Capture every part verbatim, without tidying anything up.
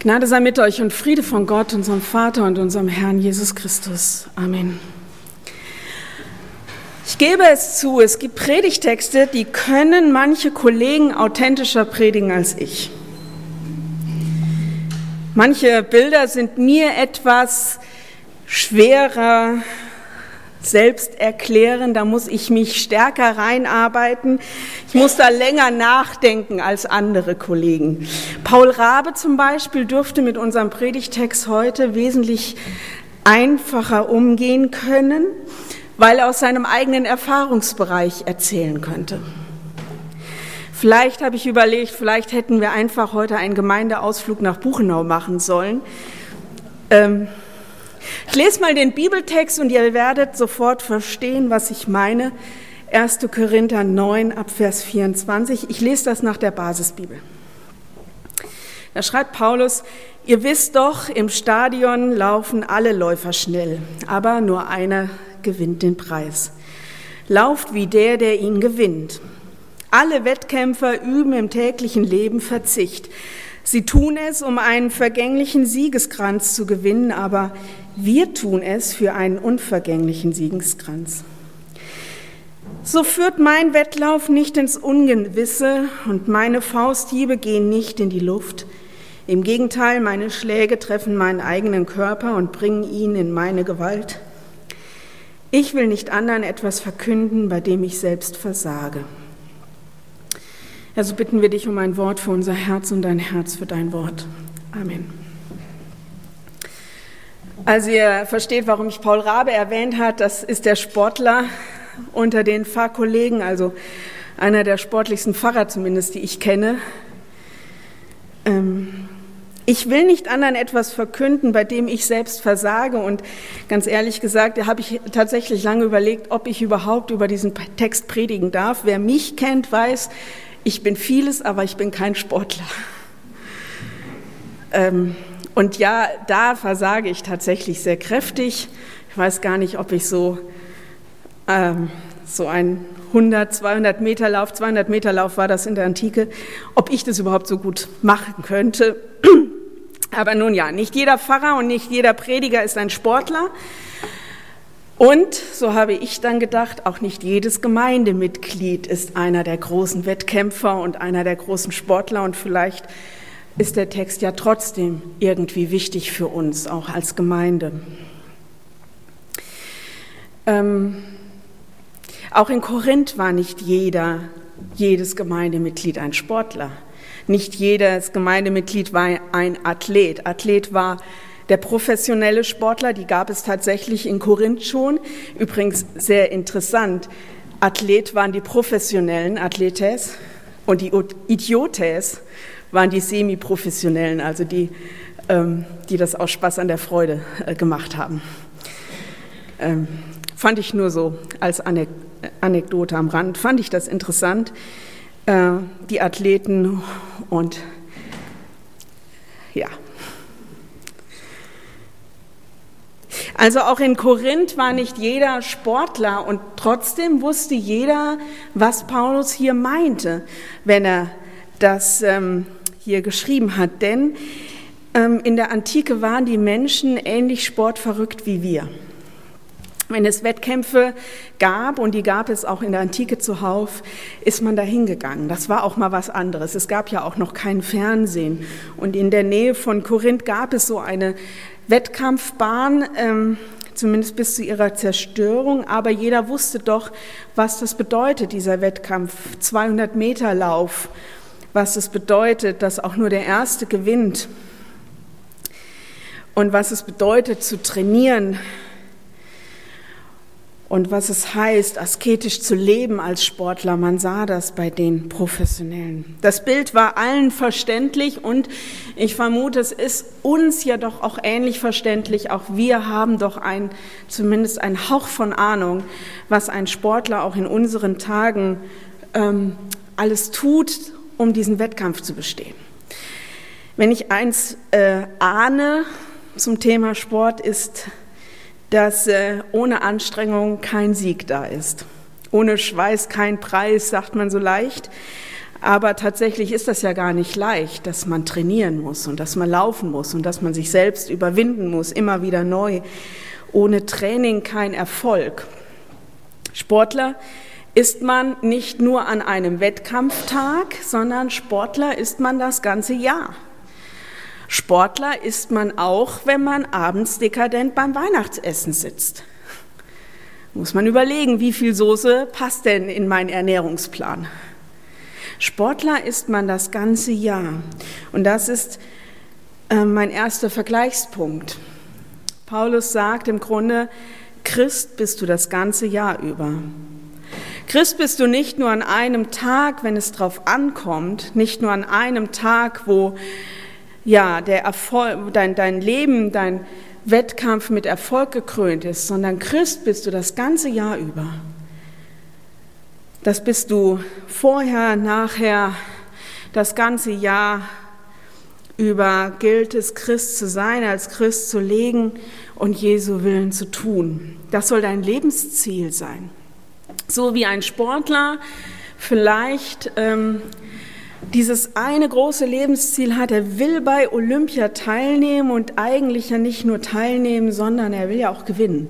Gnade sei mit euch und Friede von Gott, unserem Vater und unserem Herrn Jesus Christus. Amen. Ich gebe es zu, es gibt Predigtexte, die können manche Kollegen authentischer predigen als ich. Manche Bilder sind mir etwas schwerer, selbst erklären, da muss ich mich stärker reinarbeiten. Ich muss da länger nachdenken als andere Kollegen. Paul Rabe zum Beispiel dürfte mit unserem Predigtext heute wesentlich einfacher umgehen können, weil er aus seinem eigenen Erfahrungsbereich erzählen könnte. Vielleicht habe ich überlegt, vielleicht hätten wir einfach heute einen Gemeindeausflug nach Buchenau machen sollen. Ähm, Ich lese mal den Bibeltext und ihr werdet sofort verstehen, was ich meine. erster Korinther neun, ab Vers vierundzwanzig. Ich lese das nach der Basisbibel. Da schreibt Paulus: Ihr wisst doch, im Stadion laufen alle Läufer schnell, aber nur einer gewinnt den Preis. Lauft wie der, der ihn gewinnt. Alle Wettkämpfer üben im täglichen Leben Verzicht. Sie tun es, um einen vergänglichen Siegeskranz zu gewinnen, aber wir tun es für einen unvergänglichen Siegeskranz. So führt mein Wettlauf nicht ins Ungewisse und meine Fausthiebe gehen nicht in die Luft. Im Gegenteil, meine Schläge treffen meinen eigenen Körper und bringen ihn in meine Gewalt. Ich will nicht anderen etwas verkünden, bei dem ich selbst versage. Also bitten wir dich um ein Wort für unser Herz und dein Herz für dein Wort. Amen. Also ihr versteht, warum ich Paul Rabe erwähnt habe. Das ist der Sportler unter den Pfarrkollegen, also einer der sportlichsten Pfarrer zumindest, die ich kenne. Ähm, ich will nicht anderen etwas verkünden, bei dem ich selbst versage. Und ganz ehrlich gesagt, da habe ich tatsächlich lange überlegt, ob ich überhaupt über diesen Text predigen darf. Wer mich kennt, weiß, ich bin vieles, aber ich bin kein Sportler. Ähm, und ja, da versage ich tatsächlich sehr kräftig. Ich weiß gar nicht, ob ich so, ähm, so ein hundert, zweihundert Meter Lauf, zweihundert Meter Lauf war das in der Antike, ob ich das überhaupt so gut machen könnte. Aber nun ja, nicht jeder Pfarrer und nicht jeder Prediger ist ein Sportler. Und, so habe ich dann gedacht, auch nicht jedes Gemeindemitglied ist einer der großen Wettkämpfer und einer der großen Sportler. Und vielleicht ist der Text ja trotzdem irgendwie wichtig für uns, auch als Gemeinde. Ähm, auch in Korinth war nicht jeder, jedes Gemeindemitglied ein Sportler. Nicht jedes Gemeindemitglied war ein Athlet. Athlet war der professionelle Sportler, die gab es tatsächlich in Korinth schon. Übrigens sehr interessant, Athlet waren die professionellen Athletes und die Idiotes waren die semi-professionellen, also die, ähm, die das aus Spaß an der Freude äh, gemacht haben. Ähm, fand ich nur so als Anek- Anekdote am Rand, fand ich das interessant, äh, die Athleten und ja. Also auch in Korinth war nicht jeder Sportler und trotzdem wusste jeder, was Paulus hier meinte, wenn er das ähm, hier geschrieben hat. Denn ähm, in der Antike waren die Menschen ähnlich sportverrückt wie wir. Wenn es Wettkämpfe gab, und die gab es auch in der Antike zuhauf, ist man da hingegangen. Das war auch mal was anderes. Es gab ja auch noch kein Fernsehen. Und in der Nähe von Korinth gab es so eine Wettkampfbahn, ähm, zumindest bis zu ihrer Zerstörung, aber jeder wusste doch, was das bedeutet, dieser Wettkampf, zweihundert Meter Lauf, was es bedeutet, dass auch nur der Erste gewinnt und was es bedeutet zu trainieren und was es heißt, asketisch zu leben als Sportler. Man sah das bei den Professionellen. Das Bild war allen verständlich und ich vermute, es ist uns ja doch auch ähnlich verständlich. Auch wir haben doch ein, zumindest einen Hauch von Ahnung, was ein Sportler auch in unseren Tagen ähm, alles tut, um diesen Wettkampf zu bestehen. Wenn ich eins äh, ahne zum Thema Sport, ist, dass äh, ohne Anstrengung kein Sieg da ist. Ohne Schweiß kein Preis, sagt man so leicht. Aber tatsächlich ist das ja gar nicht leicht, dass man trainieren muss und dass man laufen muss und dass man sich selbst überwinden muss, immer wieder neu. Ohne Training kein Erfolg. Sportler ist man nicht nur an einem Wettkampftag, sondern Sportler ist man das ganze Jahr. Sportler ist man auch, wenn man abends dekadent beim Weihnachtsessen sitzt. Muss man überlegen, wie viel Soße passt denn in meinen Ernährungsplan. Sportler ist man das ganze Jahr. Und das ist äh, mein erster Vergleichspunkt. Paulus sagt im Grunde, Christ bist du das ganze Jahr über. Christ bist du nicht nur an einem Tag, wenn es drauf ankommt, nicht nur an einem Tag, wo ja, der Erfolg, dein, dein Leben, dein Wettkampf mit Erfolg gekrönt ist, sondern Christ bist du das ganze Jahr über. Das bist du vorher, nachher, das ganze Jahr über gilt es, Christ zu sein, als Christ zu leben und Jesu Willen zu tun. Das soll dein Lebensziel sein. So wie ein Sportler vielleicht ähm, dieses eine große Lebensziel hat, er will bei Olympia teilnehmen und eigentlich ja nicht nur teilnehmen, sondern er will ja auch gewinnen.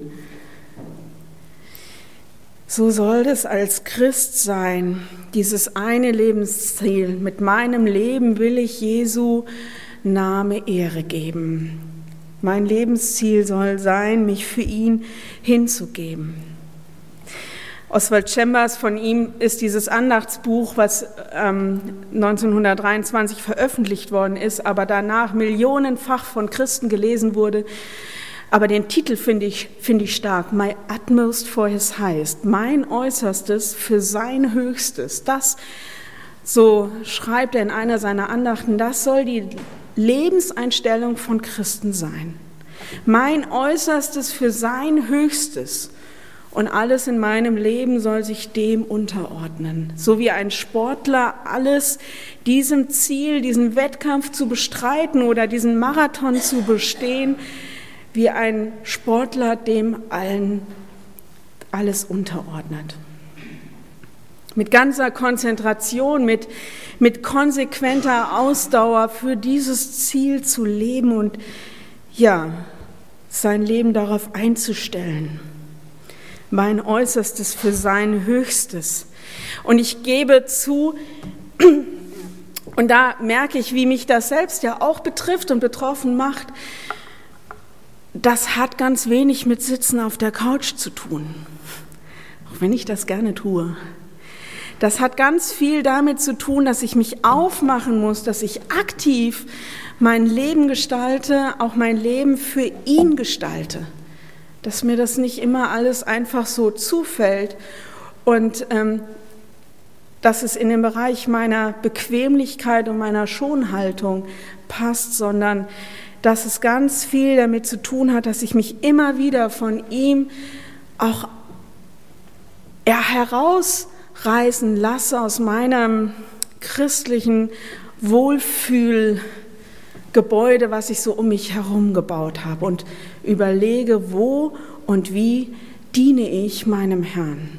So soll es als Christ sein, dieses eine Lebensziel. Mit meinem Leben will ich Jesu Name Ehre geben. Mein Lebensziel soll sein, mich für ihn hinzugeben. Oswald Chambers, von ihm ist dieses Andachtsbuch, was ähm, neunzehnhundertdreiundzwanzig veröffentlicht worden ist, aber danach millionenfach von Christen gelesen wurde. Aber den Titel finde ich, finde ich stark. My utmost for his highest. Mein Äußerstes für sein Höchstes. Das, so schreibt er in einer seiner Andachten, das soll die Lebenseinstellung von Christen sein. Mein Äußerstes für sein Höchstes. Und alles in meinem Leben soll sich dem unterordnen. So wie ein Sportler alles diesem Ziel, diesen Wettkampf zu bestreiten oder diesen Marathon zu bestehen, wie ein Sportler dem allen alles unterordnet. Mit ganzer Konzentration, mit, mit konsequenter Ausdauer für dieses Ziel zu leben und ja, sein Leben darauf einzustellen. Mein Äußerstes für sein Höchstes. Und ich gebe zu, und da merke ich, wie mich das selbst ja auch betrifft und betroffen macht, das hat ganz wenig mit Sitzen auf der Couch zu tun, auch wenn ich das gerne tue. Das hat ganz viel damit zu tun, dass ich mich aufmachen muss, dass ich aktiv mein Leben gestalte, auch mein Leben für ihn gestalte. Dass mir das nicht immer alles einfach so zufällt und ähm, dass es in den Bereich meiner Bequemlichkeit und meiner Schonhaltung passt, sondern dass es ganz viel damit zu tun hat, dass ich mich immer wieder von ihm auch ja, herausreißen lasse aus meinem christlichen Wohlfühl. Gebäude, was ich so um mich herum gebaut habe und überlege, wo und wie diene ich meinem Herrn.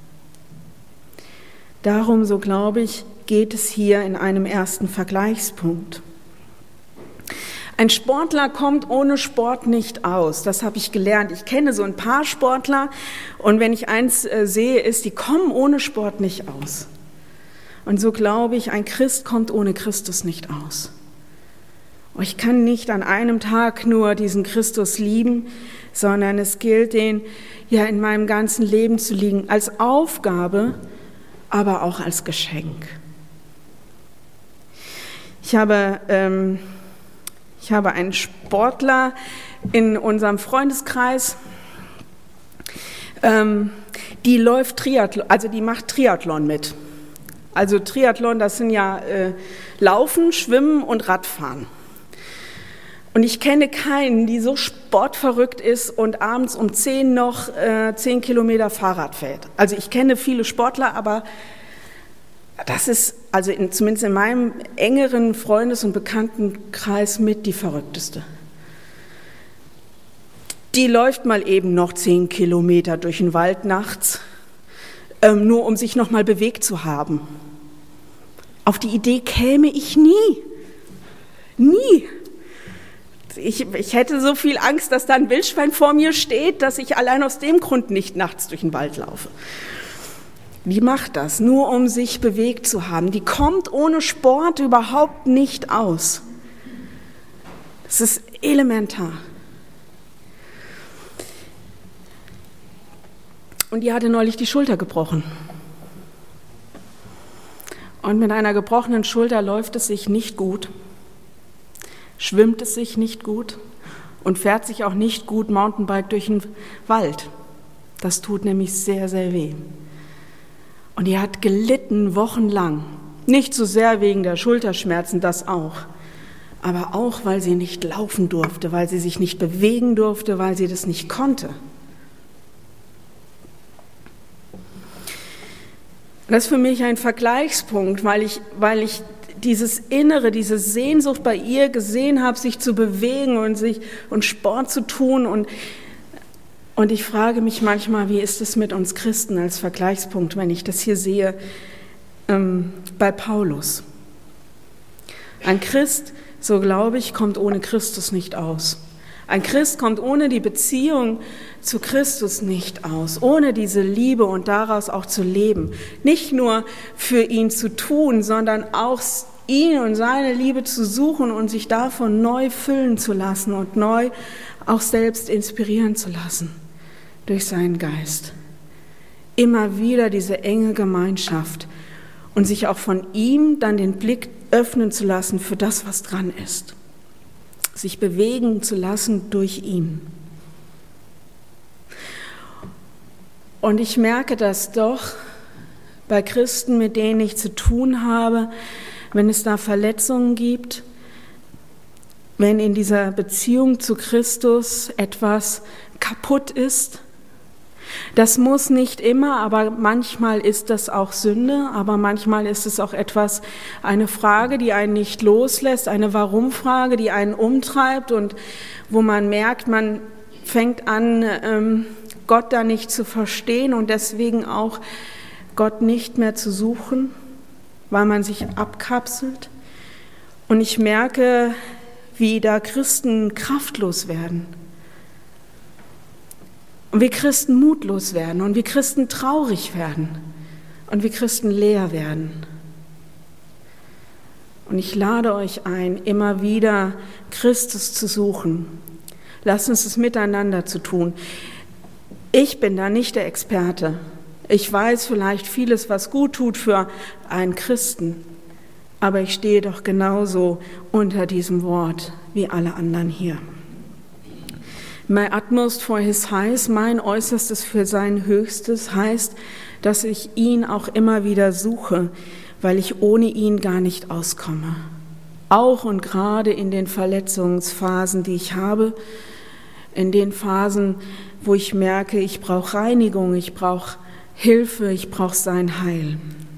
Darum, so glaube ich, geht es hier in einem ersten Vergleichspunkt. Ein Sportler kommt ohne Sport nicht aus, das habe ich gelernt. Ich kenne so ein paar Sportler und wenn ich eins äh, sehe, ist, die kommen ohne Sport nicht aus. Und so glaube ich, ein Christ kommt ohne Christus nicht aus. Ich kann nicht an einem Tag nur diesen Christus lieben, sondern es gilt, den ja in meinem ganzen Leben zu liegen, als Aufgabe, aber auch als Geschenk. Ich habe, ähm, ich habe einen Sportler in unserem Freundeskreis, ähm, die läuft Triathlon, also die macht Triathlon mit. Also Triathlon, das sind ja äh, Laufen, Schwimmen und Radfahren. Und ich kenne keinen, die so sportverrückt ist und abends um zehn noch äh, zehn Kilometer Fahrrad fährt. Also ich kenne viele Sportler, aber das ist also in, zumindest in meinem engeren Freundes- und Bekanntenkreis mit die verrückteste. Die läuft mal eben noch zehn Kilometer durch den Wald nachts, ähm, nur um sich noch mal bewegt zu haben. Auf die Idee käme ich nie. Nie. Ich, ich hätte so viel Angst, dass da ein Wildschwein vor mir steht, dass ich allein aus dem Grund nicht nachts durch den Wald laufe. Die macht das, nur um sich bewegt zu haben. Die kommt ohne Sport überhaupt nicht aus. Das ist elementar. Und die hatte neulich die Schulter gebrochen. Und mit einer gebrochenen Schulter läuft es sich nicht gut, schwimmt es sich nicht gut und fährt sich auch nicht gut Mountainbike durch den Wald. Das tut nämlich sehr, sehr weh. Und die hat gelitten wochenlang. Nicht so sehr wegen der Schulterschmerzen, das auch, aber auch, weil sie nicht laufen durfte, weil sie sich nicht bewegen durfte, weil sie das nicht konnte. Das ist für mich ein Vergleichspunkt, weil ich, weil ich dieses Innere, diese Sehnsucht bei ihr gesehen habe, sich zu bewegen und, sich, und Sport zu tun. Und, und ich frage mich manchmal, wie ist es mit uns Christen als Vergleichspunkt, wenn ich das hier sehe ähm, bei Paulus. Ein Christ, so glaube ich, kommt ohne Christus nicht aus. Ein Christ kommt ohne die Beziehung zu Christus nicht aus, ohne diese Liebe und daraus auch zu leben. Nicht nur für ihn zu tun, sondern auch ihn und seine Liebe zu suchen und sich davon neu füllen zu lassen und neu auch selbst inspirieren zu lassen durch seinen Geist. Immer wieder diese enge Gemeinschaft und sich auch von ihm dann den Blick öffnen zu lassen für das, was dran ist. Sich bewegen zu lassen durch ihn. Und ich merke das doch bei Christen, mit denen ich zu tun habe, wenn es da Verletzungen gibt, wenn in dieser Beziehung zu Christus etwas kaputt ist. Das muss nicht immer, aber manchmal ist das auch Sünde, aber manchmal ist es auch etwas, eine Frage, die einen nicht loslässt, eine Warum-Frage, die einen umtreibt und wo man merkt, man fängt an, Gott da nicht zu verstehen und deswegen auch Gott nicht mehr zu suchen, weil man sich abkapselt. Und ich merke, wie da Christen kraftlos werden. Und wir Christen mutlos werden und wir Christen traurig werden und wir Christen leer werden. Und ich lade euch ein, immer wieder Christus zu suchen. Lasst uns es miteinander zu tun. Ich bin da nicht der Experte. Ich weiß vielleicht vieles, was gut tut für einen Christen, aber ich stehe doch genauso unter diesem Wort wie alle anderen hier. My utmost for his highest, mein Äußerstes für sein Höchstes heißt, dass ich ihn auch immer wieder suche, weil ich ohne ihn gar nicht auskomme. Auch und gerade in den Verletzungsphasen, die ich habe, in den Phasen, wo ich merke, ich brauche Reinigung, ich brauche Hilfe, ich brauche sein Heil.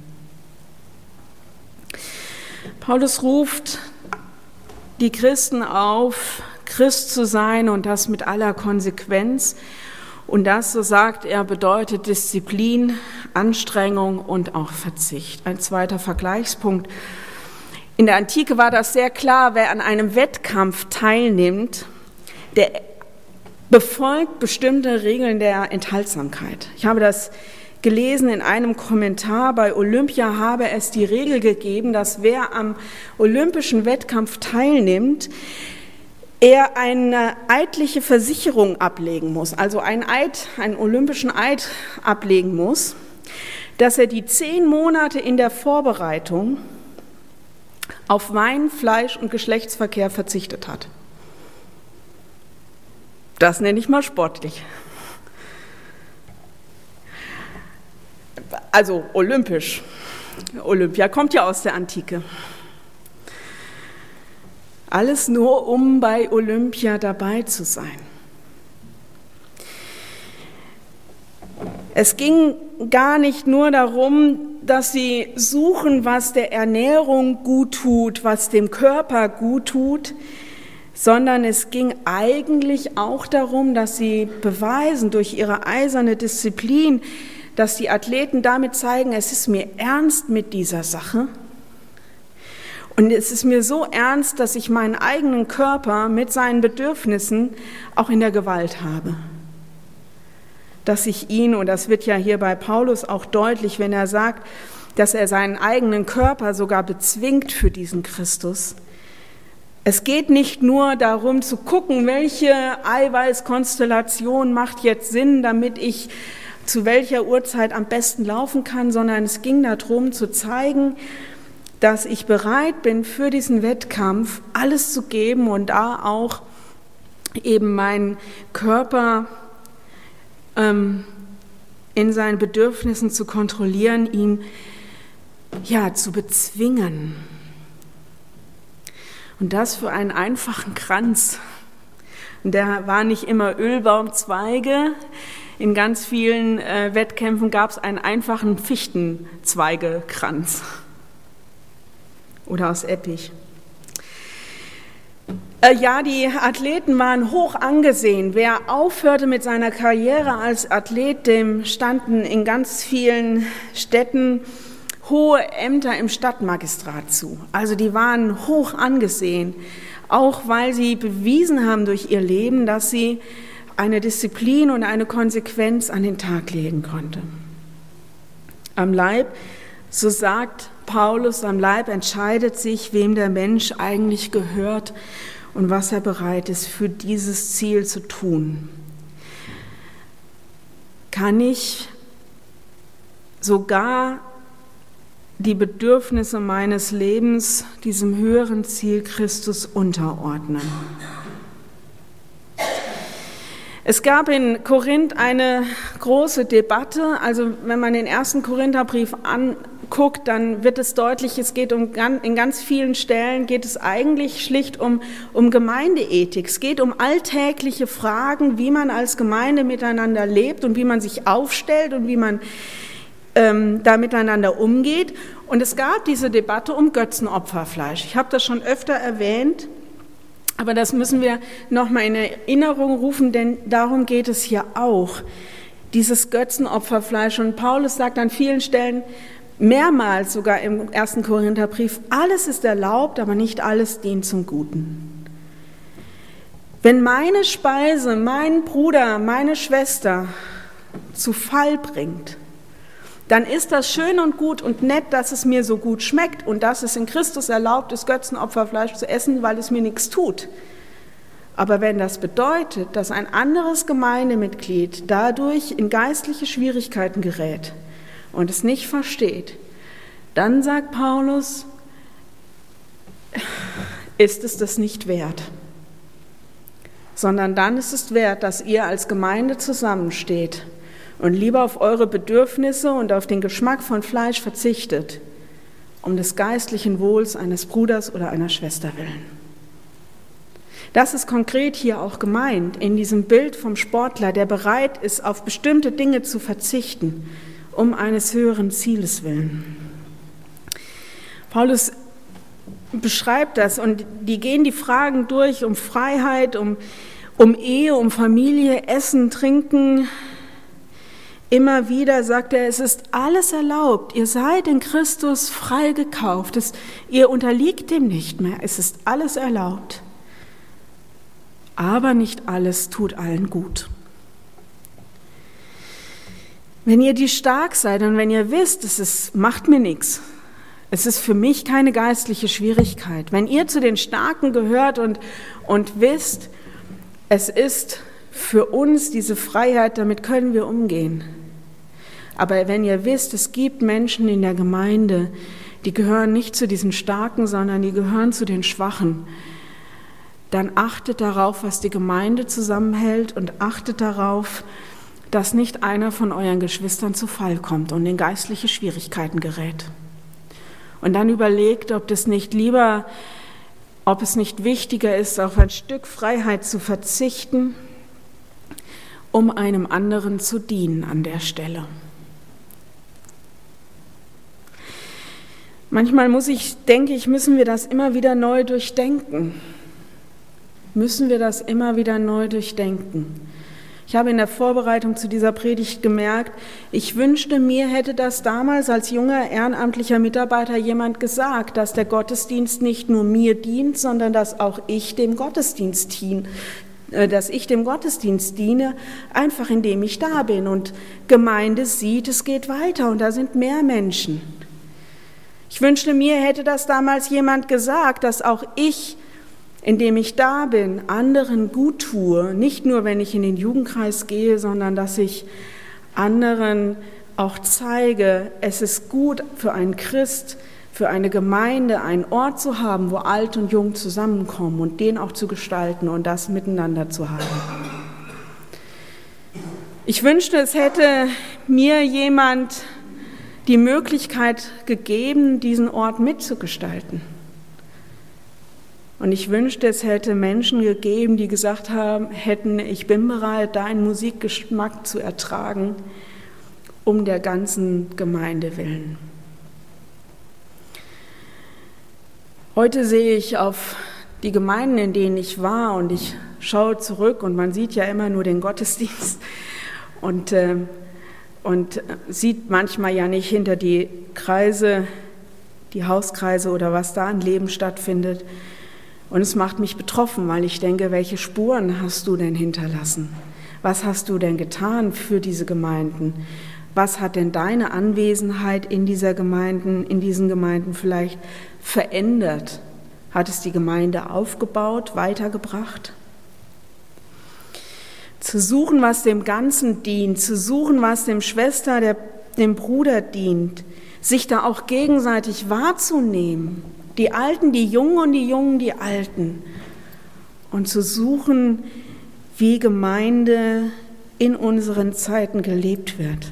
Paulus ruft die Christen auf, Christ zu sein und das mit aller Konsequenz. Und das, so sagt er, bedeutet Disziplin, Anstrengung und auch Verzicht. Ein zweiter Vergleichspunkt. In der Antike war das sehr klar, wer an einem Wettkampf teilnimmt, der befolgt bestimmte Regeln der Enthaltsamkeit. Ich habe das gelesen in einem Kommentar, bei Olympia habe es die Regel gegeben, dass wer am olympischen Wettkampf teilnimmt, er eine eidliche Versicherung ablegen muss, also einen Eid, einen olympischen Eid ablegen muss, dass er die zehn Monate in der Vorbereitung auf Wein, Fleisch und Geschlechtsverkehr verzichtet hat. Das nenne ich mal sportlich. Also olympisch. Olympia kommt ja aus der Antike. Alles nur, um bei Olympia dabei zu sein. Es ging gar nicht nur darum, dass sie suchen, was der Ernährung gut tut, was dem Körper gut tut, sondern es ging eigentlich auch darum, dass sie beweisen durch ihre eiserne Disziplin, dass die Athleten damit zeigen, es ist mir ernst mit dieser Sache Und es ist mir so ernst, dass ich meinen eigenen Körper mit seinen Bedürfnissen auch in der Gewalt habe. Dass ich ihn, und das wird ja hier bei Paulus auch deutlich, wenn er sagt, dass er seinen eigenen Körper sogar bezwingt für diesen Christus. Es geht nicht nur darum zu gucken, welche Eiweißkonstellation macht jetzt Sinn, damit ich zu welcher Uhrzeit am besten laufen kann, sondern es ging darum zu zeigen, dass ich bereit bin, für diesen Wettkampf alles zu geben und da auch eben meinen Körper ähm, in seinen Bedürfnissen zu kontrollieren, ihn ja zu bezwingen. Und das für einen einfachen Kranz. Und der war nicht immer Ölbaumzweige. In ganz vielen äh, Wettkämpfen gab es einen einfachen Fichtenzweigekranz. Oder aus Eppich. Äh, ja, die Athleten waren hoch angesehen. Wer aufhörte mit seiner Karriere als Athlet, dem standen in ganz vielen Städten hohe Ämter im Stadtmagistrat zu. Also die waren hoch angesehen, auch weil sie bewiesen haben durch ihr Leben, dass sie eine Disziplin und eine Konsequenz an den Tag legen konnte. Am Leib, so sagt Paulus, am Leib entscheidet sich, wem der Mensch eigentlich gehört und was er bereit ist, für dieses Ziel zu tun. Kann ich sogar die Bedürfnisse meines Lebens diesem höheren Ziel Christus unterordnen? Es gab in Korinth eine große Debatte. Also wenn man den ersten Korintherbrief anguckt, dann wird es deutlich, es geht um, in ganz vielen Stellen geht es eigentlich schlicht um, um Gemeindeethik. Es geht um alltägliche Fragen, wie man als Gemeinde miteinander lebt und wie man sich aufstellt und wie man ähm, da miteinander umgeht. Und es gab diese Debatte um Götzenopferfleisch. Ich habe das schon öfter erwähnt. Aber das müssen wir nochmal in Erinnerung rufen, denn darum geht es hier auch, dieses Götzenopferfleisch. Und Paulus sagt an vielen Stellen, mehrmals sogar im ersten Korintherbrief, alles ist erlaubt, aber nicht alles dient zum Guten. Wenn meine Speise meinen Bruder, meine Schwester zu Fall bringt, dann ist das schön und gut und nett, dass es mir so gut schmeckt und dass es in Christus erlaubt ist, Götzenopferfleisch zu essen, weil es mir nichts tut. Aber wenn das bedeutet, dass ein anderes Gemeindemitglied dadurch in geistliche Schwierigkeiten gerät und es nicht versteht, dann sagt Paulus, ist es das nicht wert. Sondern dann ist es wert, dass ihr als Gemeinde zusammensteht und lieber auf eure Bedürfnisse und auf den Geschmack von Fleisch verzichtet, um des geistlichen Wohls eines Bruders oder einer Schwester willen. Das ist konkret hier auch gemeint, in diesem Bild vom Sportler, der bereit ist, auf bestimmte Dinge zu verzichten, um eines höheren Zieles willen. Paulus beschreibt das und die gehen die Fragen durch um Freiheit, um, um Ehe, um Familie, Essen, Trinken. Immer wieder sagt er, es ist alles erlaubt, ihr seid in Christus frei gekauft, es, ihr unterliegt dem nicht mehr, es ist alles erlaubt. Aber nicht alles tut allen gut. Wenn ihr die stark seid und wenn ihr wisst, es ist, macht mir nichts, es ist für mich keine geistliche Schwierigkeit, wenn ihr zu den Starken gehört und, und wisst, es ist für uns diese Freiheit, damit können wir umgehen. Aber wenn ihr wisst, es gibt Menschen in der Gemeinde, die gehören nicht zu diesen Starken, sondern die gehören zu den Schwachen, dann achtet darauf, was die Gemeinde zusammenhält und achtet darauf, dass nicht einer von euren Geschwistern zu Fall kommt und in geistliche Schwierigkeiten gerät. Und dann überlegt, ob das nicht lieber, ob es nicht wichtiger ist, auf ein Stück Freiheit zu verzichten, um einem anderen zu dienen an der Stelle. Manchmal muss ich, denke ich, müssen wir das immer wieder neu durchdenken. Müssen wir das immer wieder neu durchdenken. Ich habe in der Vorbereitung zu dieser Predigt gemerkt, ich wünschte, mir hätte das damals als junger ehrenamtlicher Mitarbeiter jemand gesagt, dass der Gottesdienst nicht nur mir dient, sondern dass auch ich dem Gottesdienst diene, dass ich dem Gottesdienst diene, einfach indem ich da bin und Gemeinde sieht, es geht weiter und da sind mehr Menschen. Ich wünschte, mir hätte das damals jemand gesagt, dass auch ich, indem ich da bin, anderen gut tue, nicht nur, wenn ich in den Jugendkreis gehe, sondern dass ich anderen auch zeige, es ist gut für einen Christ, für eine Gemeinde, einen Ort zu haben, wo alt und jung zusammenkommen und den auch zu gestalten und das miteinander zu haben. Ich wünschte, es hätte mir jemand die Möglichkeit gegeben, diesen Ort mitzugestalten. Und ich wünschte, es hätte Menschen gegeben, die gesagt haben, hätten, ich bin bereit, deinen Musikgeschmack zu ertragen, um der ganzen Gemeinde willen. Heute sehe ich auf die Gemeinden, in denen ich war, und ich schaue zurück und man sieht ja immer nur den Gottesdienst und, äh, und sieht manchmal ja nicht hinter die Kreise, die Hauskreise oder was da an Leben stattfindet. Und es macht mich betroffen, weil ich denke, welche Spuren hast du denn hinterlassen? Was hast du denn getan für diese Gemeinden? Was hat denn deine Anwesenheit in dieser Gemeinden, in diesen Gemeinden vielleicht verändert? Hat es die Gemeinde aufgebaut, weitergebracht? Zu suchen, was dem Ganzen dient, zu suchen, was dem Schwester, der, dem Bruder dient, sich da auch gegenseitig wahrzunehmen, die Alten, die Jungen und die Jungen, die Alten, und zu suchen, wie Gemeinde in unseren Zeiten gelebt wird.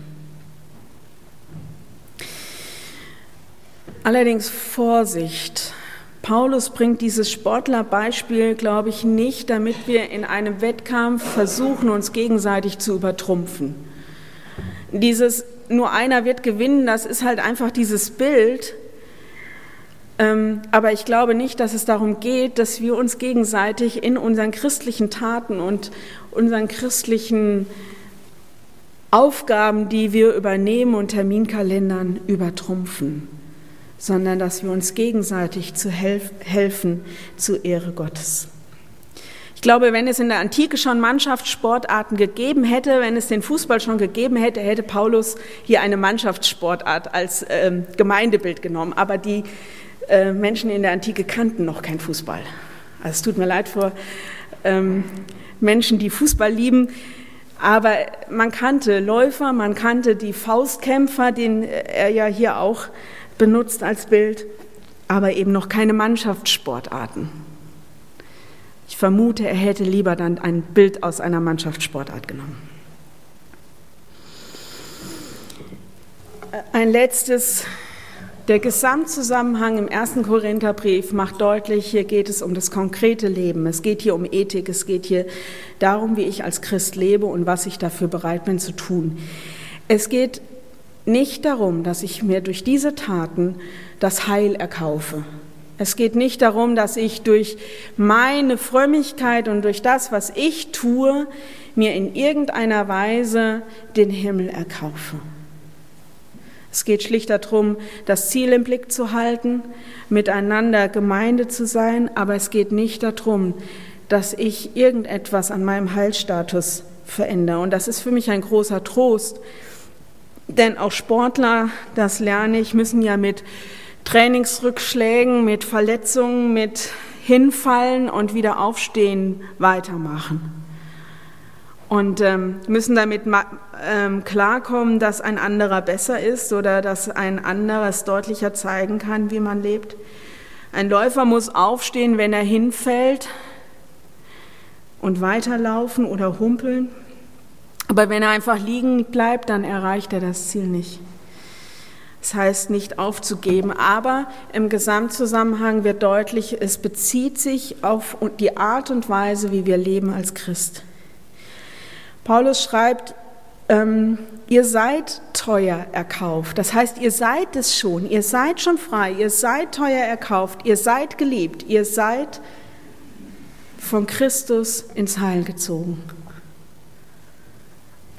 Allerdings Vorsicht. Paulus bringt dieses Sportlerbeispiel, glaube ich, nicht, damit wir in einem Wettkampf versuchen, uns gegenseitig zu übertrumpfen. Dieses nur einer wird gewinnen, das ist halt einfach dieses Bild. Ähm, aber ich glaube nicht, dass es darum geht, dass wir uns gegenseitig in unseren christlichen Taten und unseren christlichen Aufgaben, die wir übernehmen und Terminkalendern übertrumpfen, sondern dass wir uns gegenseitig zu helf- helfen zur Ehre Gottes. Ich glaube, wenn es in der Antike schon Mannschaftssportarten gegeben hätte, wenn es den Fußball schon gegeben hätte, hätte Paulus hier eine Mannschaftssportart als ähm, Gemeindebild genommen. Aber die äh, Menschen in der Antike kannten noch keinen Fußball. Also es tut mir leid vor ähm, Menschen, die Fußball lieben. Aber man kannte Läufer, man kannte die Faustkämpfer, den er ja hier auch benutzt als Bild, aber eben noch keine Mannschaftssportarten. Ich vermute, er hätte lieber dann ein Bild aus einer Mannschaftssportart genommen. Ein letztes, der Gesamtzusammenhang im ersten Korintherbrief macht deutlich, hier geht es um das konkrete Leben. Es geht hier um Ethik, es geht hier darum, wie ich als Christ lebe und was ich dafür bereit bin zu tun. Es geht nicht darum, dass ich mir durch diese Taten das Heil erkaufe. Es geht nicht darum, dass ich durch meine Frömmigkeit und durch das, was ich tue, mir in irgendeiner Weise den Himmel erkaufe. Es geht schlicht darum, das Ziel im Blick zu halten, miteinander Gemeinde zu sein, aber es geht nicht darum, dass ich irgendetwas an meinem Heilsstatus verändere. Und das ist für mich ein großer Trost, denn auch Sportler, das lerne ich, müssen ja mit Trainingsrückschlägen, mit Verletzungen, mit Hinfallen und wieder aufstehen weitermachen. Und ähm, müssen damit ähm, klarkommen, dass ein anderer besser ist oder dass ein anderer es deutlicher zeigen kann, wie man lebt. Ein Läufer muss aufstehen, wenn er hinfällt und weiterlaufen oder humpeln. Aber wenn er einfach liegen bleibt, dann erreicht er das Ziel nicht. Das heißt, nicht aufzugeben, aber im Gesamtzusammenhang wird deutlich, es bezieht sich auf die Art und Weise, wie wir leben als Christ. Paulus schreibt, ähm, ihr seid teuer erkauft. Das heißt, ihr seid es schon, ihr seid schon frei, ihr seid teuer erkauft, ihr seid geliebt, ihr seid von Christus ins Heil gezogen.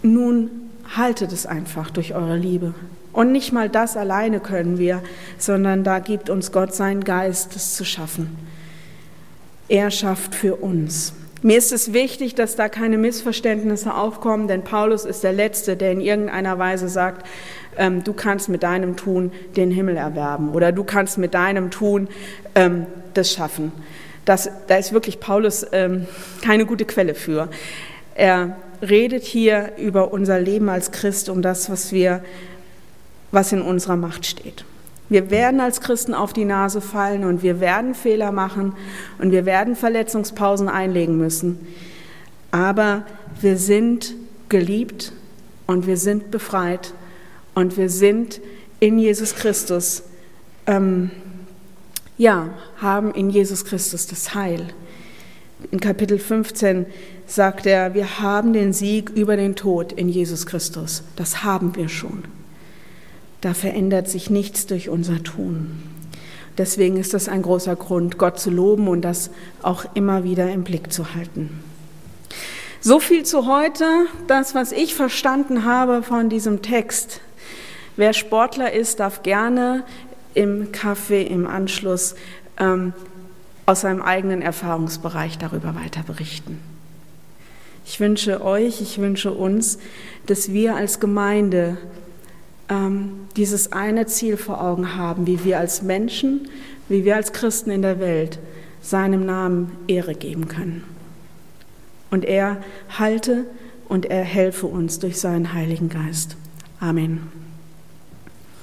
nun haltet es einfach durch eure Liebe. Und nicht mal das alleine können wir, sondern da gibt uns Gott seinen Geist, es zu schaffen. Er schafft für uns. Mir ist es wichtig, dass da keine Missverständnisse aufkommen, denn Paulus ist der Letzte, der in irgendeiner Weise sagt, ähm, du kannst mit deinem Tun den Himmel erwerben oder du kannst mit deinem Tun ähm, das schaffen. Das, da ist wirklich Paulus ähm, keine gute Quelle für. Er redet hier über unser Leben als Christ, um das, was wir, was in unserer Macht steht. Wir werden als Christen auf die Nase fallen und wir werden Fehler machen und wir werden Verletzungspausen einlegen müssen. Aber wir sind geliebt und wir sind befreit und wir sind in Jesus Christus, ähm, ja, haben in Jesus Christus das Heil. In Kapitel fünfzehn sagt er, wir haben den Sieg über den Tod in Jesus Christus. Das haben wir schon. Da verändert sich nichts durch unser Tun. Deswegen ist das ein großer Grund, Gott zu loben und das auch immer wieder im Blick zu halten. So viel zu heute, das, was ich verstanden habe von diesem Text. Wer Sportler ist, darf gerne im Café im Anschluss ähm, aus seinem eigenen Erfahrungsbereich darüber weiter berichten. Ich wünsche euch, ich wünsche uns, dass wir als Gemeinde ähm, dieses eine Ziel vor Augen haben, wie wir als Menschen, wie wir als Christen in der Welt seinem Namen Ehre geben können. Und er halte und er helfe uns durch seinen Heiligen Geist. Amen.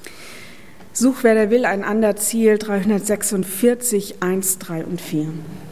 Such, wer der will, ein anderes Ziel, dreihundertsechsundvierzig, eins, drei und vier.